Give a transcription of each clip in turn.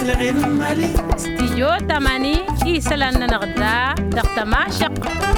استيجو تماني إيسلان نغدا دقت ماشق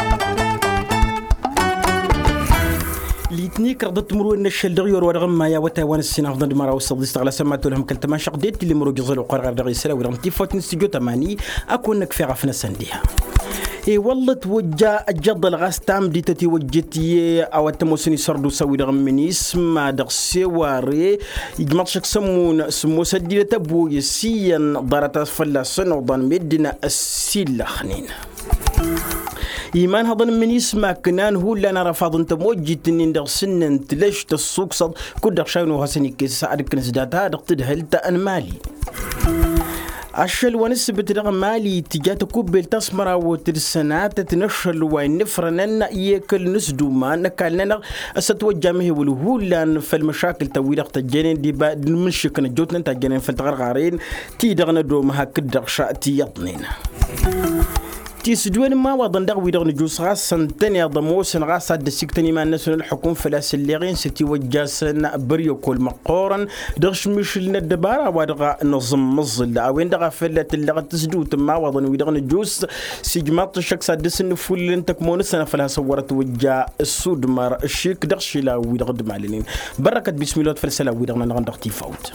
ليتني كردت مرو ان الشلدغيور ورغم ما يا وتاوان السنه افضل مره وصل استغلا سمعت لهم كلت ما شقديت اللي مرو جزل وقرر دغي سلا ورمتي فوت استيجو تماني اكون نكفي غفنا سنديها اي والله توجه الجد الغاستام دي تتوجتي او تموسني سردو سوي رغمني اسم دغسي واري يجمعشك سمو سديله تبو يسيا ضرت فلاسن وضن مدنا السيل خنين إيمان هذا من يسمع كنان هو اللي أنا رفض أنت موجد إن درسنا تلاش تصوق صد كل شيء وهسني كيس سعد كنز داتها دقتد هل تأن مالي عشل ونسبة رقم مالي تجات كوبل تسمر وترسنات تنشل ونفرنا ياكل نسدو ما نكالنا أستوجه مه ولهولا في المشاكل تويل وقت الجنين دي بعد المشكلة جوتنا تجنين في التغرغارين تيدغنا دومها كدر شاتي يطنين تيسدوين ما وضن دغوي دغن جوس غاس سنتني ضموسن غاس عد سكتني ما الناس الحكوم فلاس الليغين ستي وجاسن بريو كل مقورن دغش مش الدبارة ودغا نظم مظل وين دغا فلت اللي تسدو ما وضن ويدغن جوس سجمات شخص دسن فل انت كمون سنه فلا صورت وجا السود مار الشيك دغش لا ويدغد معلنين بركه بسم الله فلسلا ويدغن نغندق تيفاوت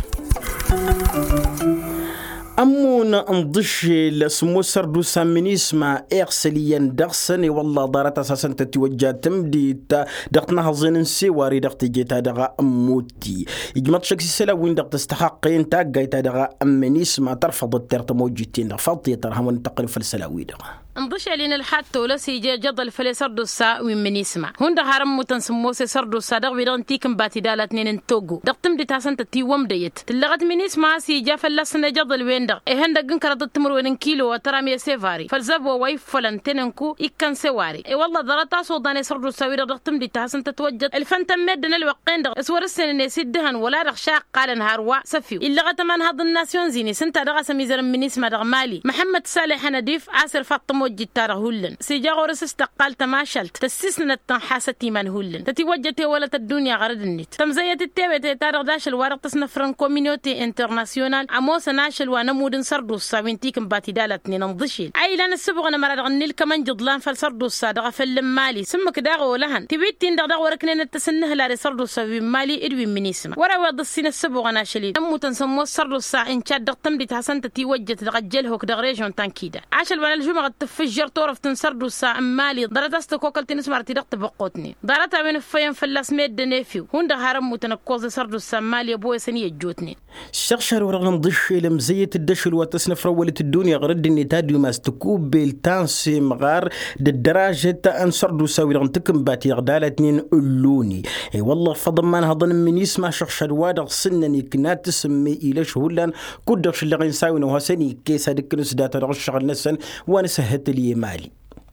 أمونا انضش لسمو سردو سامنيس ما إغسليان دغسن والله دارت أساسا تتوجه تمدي دغتنا هزين سيواري دغت جيتا دغا أموتي إجمات شكسي سلا وين دغت استحقين تاقايتا دغا أمنيس ما ترفض الترتموجتين دغفض يترهم ونتقل فالسلاوي دغا انضش علينا الحات ولا سيجي جدل فلي سردو السا ومن يسمع هون ده هرم متنسموسي سردو السا دغ بيدان تيكم باتي دالات نين توغو دغتم دي تاسن تتي وم ديت تلغت من يسمع سيجا فلسنا جدل وين دغ هند جن كرت تمر وين كيلو وترامي سيفاري فالزب وواي فلن تننكو يكن سواري والله درتا سوداني سردو الساوي دغتم دي تاسن تتوجد الفنتم مدن الوقين دغ اسور السن نسدهن ولا رخشاق قال نهار سفيو الا غتمن هاد الناسيون زيني سنت دغ سميزر من يسمع دغ مالي محمد صالح نديف عاصر فاطمه جتار هولن سيجا غورس استقال تماشلت تسسنا التنحاستي من هولن تتوجتي ولا الدنيا غرد النت تمزيت التوي تارغ داش الورق تصنفرن كوميونيتي انترناسيونال اموس ناشل ونمود سردو الساوينتيكم باتي دالتني نضشيل اي لان السبغ انا مراد غنيل كمان جضلان فالسردو الصادغه فلم مالي سمك داغ ولهن تبيتين دغ وركنين التسنه لا سردو الساوي مالي ادوي من اسمه ورا وض السين السبغ انا شلي ام تنسمو السردو السا ان شاد تمدي تحسن تتوجت دغجله كدغ ريجون تنكيده عشل ولا الجمعه تفجر طرف تنسردو السا مالي درتست كوكلتي نسمرتي دغت بقوتني درتا بين فين فلاس ميد نيفيو هون ده هرم متنكوز سردو السا مالي ابو سنيه جوتني الشرشر ورغم ضش لمزيت الدشل وتصنف رولة الدنيا غرد النتاج وما استكوب بالتانسي مغار الدراجة أن سردو ساوي رغم تكم باتي غدالتنين ألوني اي والله فضمان هضن من يسمع شرشر وادغ سنني كنا تسمي إلى شهولان كدرش اللي غنساوي نوهسني كيس هادك نسدات رغشغل نسن وانا سهت لي مالي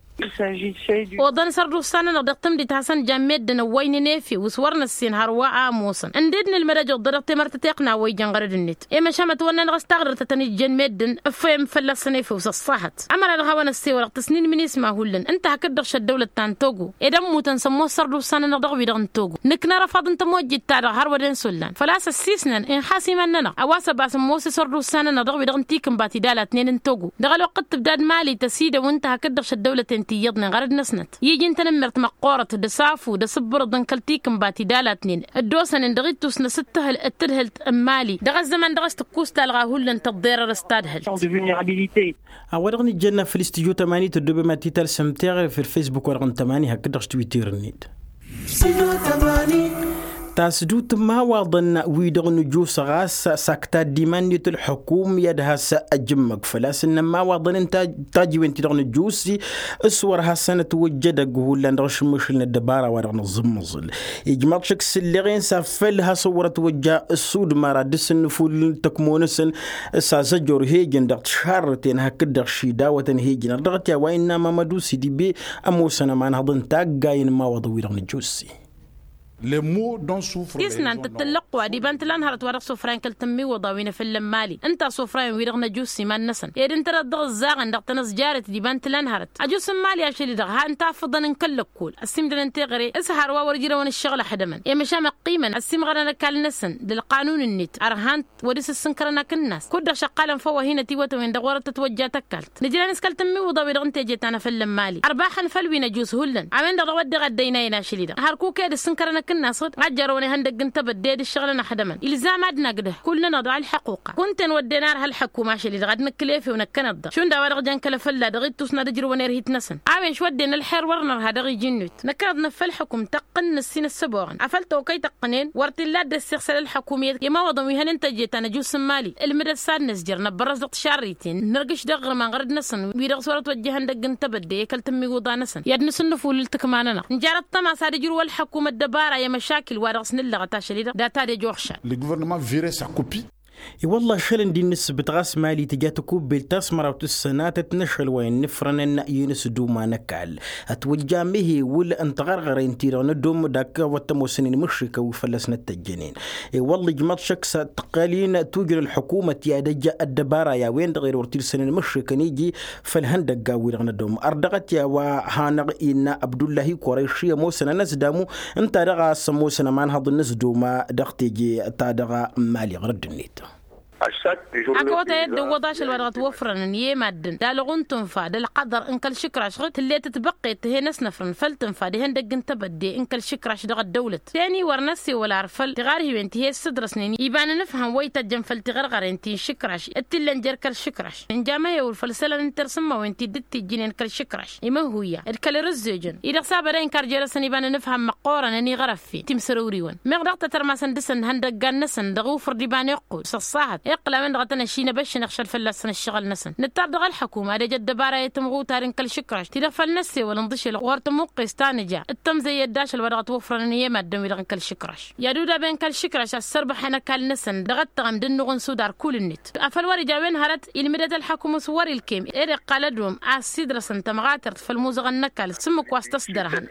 وضن سردو السنة نضغطم دي تحسن جامد دنا وين نافي وصورنا السين هرواء موسن انددنا المراجع ضربت مرتتقنا وي جنغرد النت اما شمت وانا نغستغرر تتني جنمدن افهم فلسني في وصصحت عمر الهوان السي ورق سنين من اسمه هولن انت هكدرش الدولة تان توغو ادم متنسمو سردو السنة نضغوي دغن توغو نكنا رفض انت موجد تارغ هرودن سلان فلاس السيسنا ان حاسمنا اواسا باسموسي سردو السنة نضغوي دغن تيكم باتي دالة اتنين توغو دغل وقت تبداد مالي تسيده وانت هكدرش الدولة يضني غرد نسنت يجي انت نمرت مقورة دسافو دصبر دنكلتيكم باتي دالاتنين الدوسن اندغيتوس نستهل الترهلت امالي دغ الزمن دغست كوستا الغاهول انت الضير الاستادهل اورغني جنة في الاستيجو 8 تدوب ما تيتال سمتير في الفيسبوك ورغن 8 هكدرش تويتير النيد تاسدوت ما وضن ويدغن جوس غاس سكتا ديمانية الحكوم يدها سأجمك فلاس إنما وضن انت تاجي وانت دغن جوسي اسورها سنة وجد قهول لندرش مشلنا الدبارة ورغن الزمزل إجمال شكس اللي غين سافلها صورة وجه السود مارا دسن فول تكمونسن سازجور هيجن دغت شارتين هكدر شيدا وتن هيجن دغت يا وإنما مدوسي دي بي أموسنا ما نهضن تاقاين ما وضن ويدغن جوسي يسنا أنت تتلقوا دي بنت لانهرت ورق صفرين كالتمي وضاوين في اللمالي أنت صفرين ويرغنا جوسي ما نسن يد أنت ردغ الزاغن دغت نس جارت دي بنت لانهرت أجوس مالي أشيل دغ ها أنت أفضل نكلك كول السيم دل أنت غري اسهر وورجيرا ون الشغل حدمن يا مشام قيمة السيم غرنا كال نسن للقانون النت أرهانت وديس السنكرنا كالناس كود شقالا فوا هنا تيوت وين دغورة تتوجه تكلت نجي نسكل تمي وضاوي دغ أنت جيت أنا في اللمالي أرباحا فلوين جوس هولن عمين دغ ود غدينا يناشيل دغ هاركو كاد السنكرنا كالناس عجروني هندق انت بديد الشغلنا حدمن الزام عدنا قده كلنا نضع الحقوق كنت نودينا هالحكومه شي اللي غد نكليفي ونكنض شون دا ورق جان كلا فلا دغيت تسنا دجر ونير نسن عاويش ودينا الحير ورنر هذا غي جنوت نكاد نفل حكم تقن السين السبوغن عفلتو كي تقنين ورتي لا دسخسل الحكوميه يما وضمي هن انت جيت انا جوس مالي المدرسات نسجر نبرز شاريتين نرقش دغر ما غرد نسن ويدغ صوره توجه هندق انت بدي كلتمي وضا نسن يد نسن فول تكماننا نجارت طما سادجر والحكومه الدباره يا مشاكل وارغ Le gouvernement virait sa copie. والله شلن دي نسبة غاس مالي تجاتكو بالتسمرة وتسنات تنشل وين نفرن ينس دوما نكال اتوجه مه ولا انت غرغرين تيران دوم داك وتموسنين مشركة وفلسنا التجنين والله جماعة شكسة تقالين توجر الحكومة يا دجا الدبارة يا وين غير ورتير سنين مشركة نيجي فالهندق قاويرنا دوم أردغت يا وهانغ إن عبد الله قريشية موسنا ناس دامو انت رغا سموسنا مان هذا الناس دوما دختيجي تادغا مالي غرد النيت أكوتا يد وضاش الورقة وفرن يمدن دالغون تنفع دالقدر إنك الشكر شغل اللي تتبقي تهي ناس نفرن فل تنفع دي هندق انت بدي إنك الشكر شدغ الدولة تاني ورنسي ولا عرفل تغاري وانتي هي الصدر سنين يبان نفهم ويتا جنفل تغرغر انتي شكرش اتلن جرك الشكرش ان جامعي والفلسلة انت رسمه وانتي دتي جين انك الشكرش يما هويا الكل رزيجن إذا صابر انكار جرسن يبان نفهم مقورا اني غرف في تمسروري ون مغرقة ترماسن دسن هندق نسن دغوفر ديبان يقو سصاحت اقلا من غتنا شينا باش نخشى الفلسن الشغل نسن نتابع الحكومه هذا جد دباره يتمغو تارين كل شكرش تدفل نسي ولا نضش الغورت موقس تاني جا التم زي الداش الورقه توفرن هي ما دم يدغن كل شكرش يا دودا بين كل شكرش السربح انا كل نسن دغت غم دنغن سودار كل النت افل وري جاوين هرت المدد الحكومه صور الكيم اري قالدهم اسيدرسن تمغاتر في الموزغ النكال سمك واستصدرهن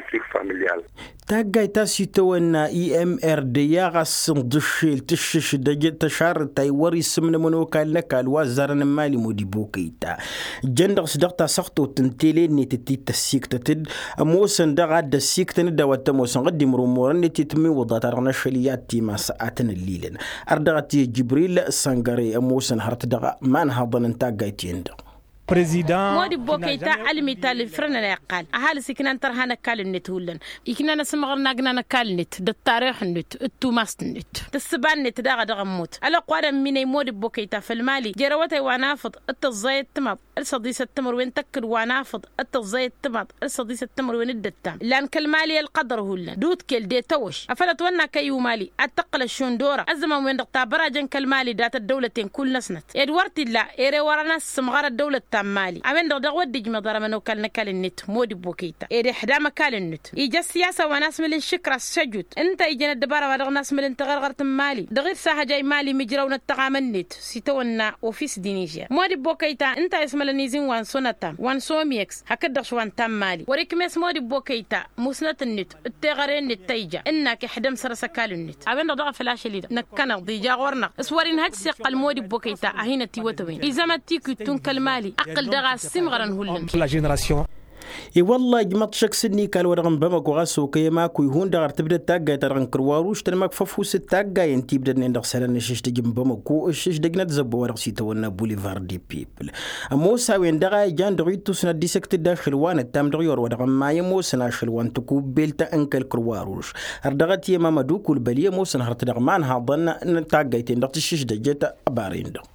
تاغاي تاسيتو ان اي ام ار دي ياغس دشيل تشش دجت تشار تايوري سمنا منو كالنكال وزارن مالي مودي بوكيتا جندر صدقتا سختو تنتيلين تتي تسيكتتد موسن دغا دسيكتن دوات موسن قد مرمورن تتمي وضاترنا شليات تيما ساعتن الليلن اردغتي جبريل سانغاري موسن هرت دغا مان هضن تاغاي تيندر مودي بوكيتا علمي تالي فرنا لا يقال أهل سكنان ترهانا كالنت هولن يكنا نسمغرنا جنا كالنت ده التاريخ النت التوماس النت السبان نت دغ موت على قوارا من مودي بوكيتا في المالي جروتي وانافض التزايد تمط الصديس التمر وين تكل وانافض التزايد تمط الصديس التمر وين الدتام لان كالمالي القدر هولن دوت كل دي توش افلت ونا كيو مالي اتقل الشوندورة الزمان وين دقتا براجن كالمالي دات الدولتين كل نسنت ادوارتي لا ايري ورا ناس سمغار الدولة مالي عمين دغ ودج مدار منو كلنا كالنت مودي بوكيتا ايدي حدا مكال النت يجي السياسه وناس من الشكر السجود انت يجينا الدباره ودغ ناس من انت غرغرت مالي دغير ساحه جاي مالي مجرون التقامنت سيتونا اوفيس دينيجيا مودي بوكيتا انت اسم النيزين وان سونتا وان سوميكس هكذا شوان تام مالي وريك مس مودي بوكيتا مسنت النت التغرين التيجا انك حدم سرس كال النت عمين دغ فلاش لي نكنا ضيجا غورنا اسورين هاد سيق المودي بوكيتا هنا تيوتوين اذا ما تيكو تنكل مالي la génération اي والله جمط شك سني قال ورغم بمك وغاسو كيما كو يهون دغر تبدا تاغا ترن كرواروش تنمك ففوس تاغا ينتي بدا ندخ سلان شش تجم بمك شش دغنا تزبو ورغ سيتونا بوليفار دي بيبل موسى وين دغا جان دغيتو سنا ديسكت داخل وان تام دغيور ورغم ما يموسنا شلوان تكو بيلتا انكل كرواروش ردغت يما مدو كل بليه موسى هرت دغمان هضن تاغا تندخ شش دجت ابارين دغ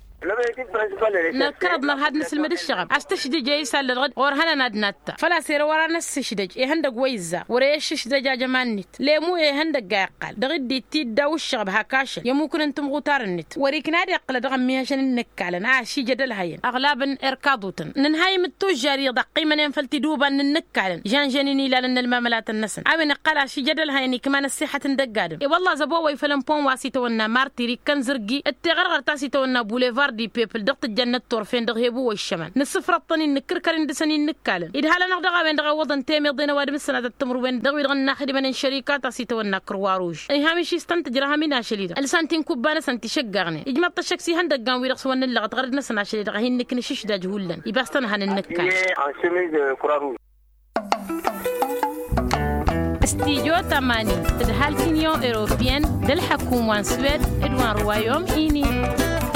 نكرد نهاد نسلم الشغب استشدي جاي سال الغد ورهنا نادنتا فلا سير ورا نسشدج هندق ويزا وريش دجاج مانت ليمو هندق قال دغدي تي داو الشغب هكاش يمكن انتم غوتار النت وريك نادي قل دغمي عشان النكالن شي جدل هين اغلبا اركاضوتن ننهاي متوجار يدقي من ينفلتي دوبا النكالن جان جنيني لان المملات النسن عين قال شي جدل هين كمان الصحه ندقادم اي والله زبو ويفلم بون واسيتونا مارتيري كنزرقي التغرغر تاسيتونا بوليفار دي بيبل دقت الجنة طرفين دغيبو والشمال نصفر الطنين نكركرين دسنين نكالن إذا هلا نقدر وين دغ وضن تيمي ضينا وادم السنة التمر وين دغ يدغ ناخد من الشركات أسيتو النكر واروج أي هامش يستنتج رها من شليدا السنتين كوبانا سنتي شجعني إجماع الشخصي هندق جان ويرقص ون اللي غتغرد نسنا شليدا هين نكنشش دا جهولا يبستن هن النكال استيجو تماني تدهال تينيو إيروبيان دل حكومة سويد إدوان روايوم إيني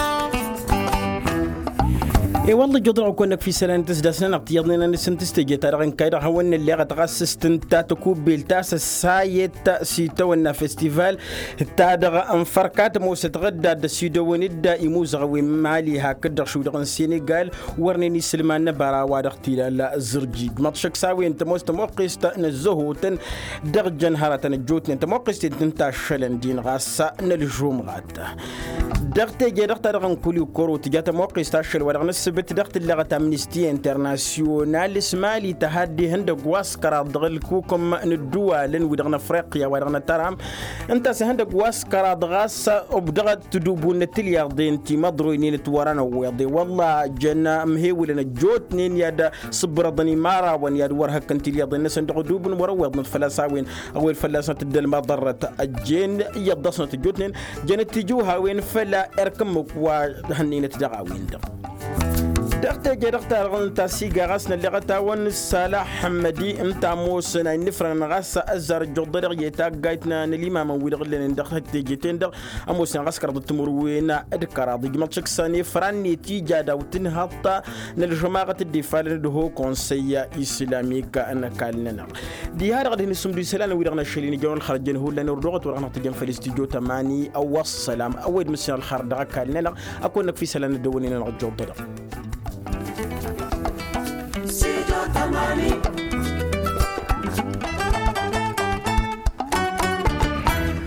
والله جدر كونك في سنة تسدسنا نقطيضنا نسنتستجي ترى كايدا هون اللي غتغسس تنتاتكو بالتاس السايت سيتونا فيستيفال تادغ انفركات موسى تغدى دسيدو وندا يموزغوي مالي هكذا شو دغن السنغال ورني سلمان برا وادختيل الزرجي ماتشك ساوي انت موست موقست نزهوتن درجن هرتن الجوتن انت موقست انت شلندين غاسا نلجوم غادا دغت جي دغت رغن كولي كورو تجات موقست اشل ورغن سبت دغت اللغة أمنستي انترناسيونال اسمالي تهدي هند قواسكرا دغل كوكم ندوالن ودغنا افريقيا ودغنا ترام انت سهند قواسكرا دغاس وبدغت تدوبون التليار دين تي مضروينين توارانا ويضي والله جنا مهيولنا جوتنين يادا صبرضني مارا وان ياد ورهك انت الياض الناس ندغ دوبن وروضن الفلاساوين او الفلاسة الدل ما ضرت الجين يضصنا تجوتنين جنت تجوها وين فلا اركمك وهنين تدغاوين دقت جرقت رغنت سيجا غسنا اللي غتاون صلاح حمدي امتا موسنا نفرن غس ازر جودر يتاغايتنا الامام ويلغلن ندخت جيتين دغ اموسنا غسكر دتمروينا ادكرا دي ماتشك ساني فراني تيجا داوتن حتى نلجماعه الدفاع له كونسيا اسلاميك ان كالنا دي هذا غادي نسم دي سلام ويرغنا شيلين جون خرجن هو لنا ردوغت ورغنا تجن في الاستوديو 8 او السلام اول مسنا الخردقه كالنا اكون في سلام دونين الجودر Tamani